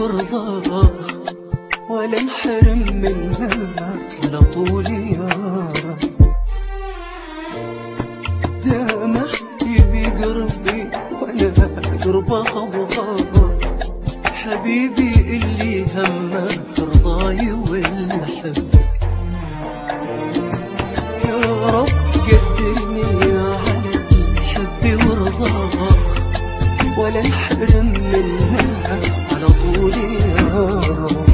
ورضاه ولا انحرم منك على طول يا رب. دامه يبي قربي وانا قربه ابغاه، حبيبي اللي همه رضاي والحب. يا رب قدرني على الحب ورضاه ولا انحرم منها على طول يا رب.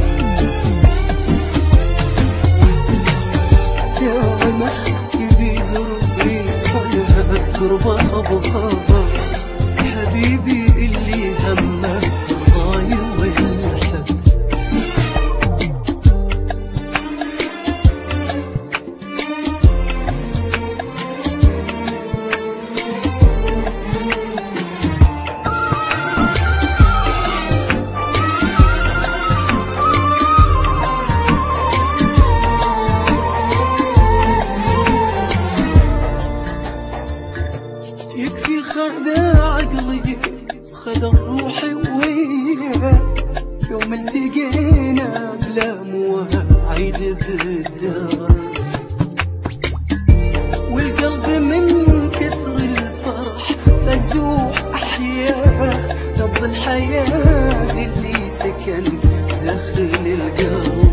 دامه يبي قربي وانا قربه ابغاه، حبيبي اللي همه رضاي والحب. يكفي خذ عقلي خذ روحي وياه، يوم التقينا بلا مواعيد بالدار، والقلب من كثر الفرح فزوح أحياه، نبض الحياة اللي سكن داخل القلب.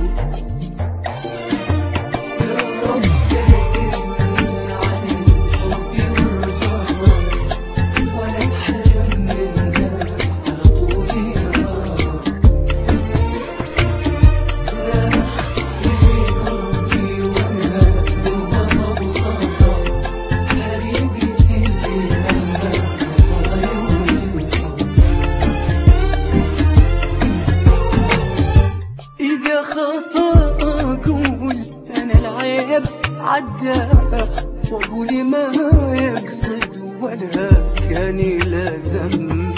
عدى وأقول ما يقصد ولا كان لا ذنب،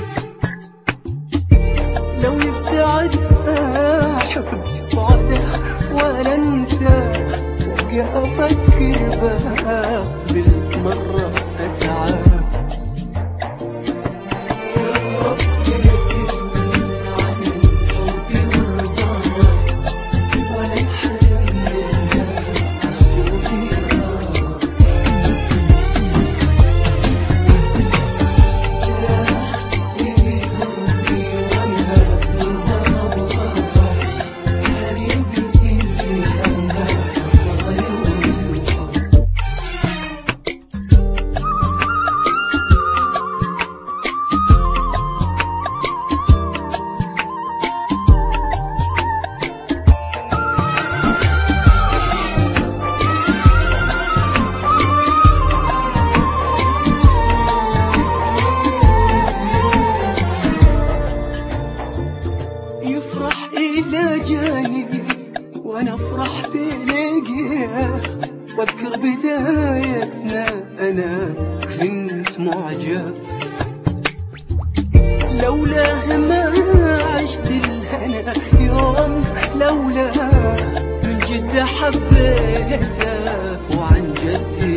لو يبتعد أحب بعده ولا أنساه، وأبقى أفكر بها بالمرة أتعب. يفرح إلى جانبي وأنا أفرح بلقيه، وأذكر بدايتنا أنا كنت معجب، لولاه ما عشت الهنا يوم، لولاه من جد حبيته وعن جد